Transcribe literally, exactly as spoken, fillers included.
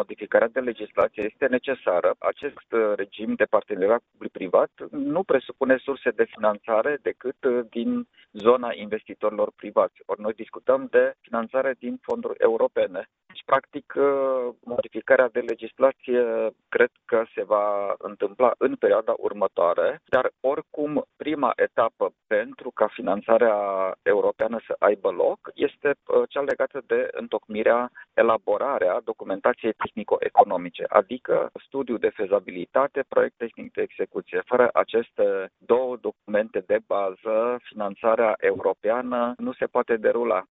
modificarea de legislație este necesară. Acest regim de parteneriat public-privat nu presupune surse de finanțare decât din zona investitorilor privați. Ori noi discutăm de finanțare din fonduri europene. Deci, practic, modificarea de legislație cred că se va întâmpla în perioada următoare, dar oricum prima etapă pentru ca finanțarea europeană să aibă loc este cea legată de întocmirea, elaborarea documentației tehnico-economice, adică studiu de fezabilitate, proiect tehnic de execuție. Fără aceste două documente de bază, finanțarea europeană nu se poate derula.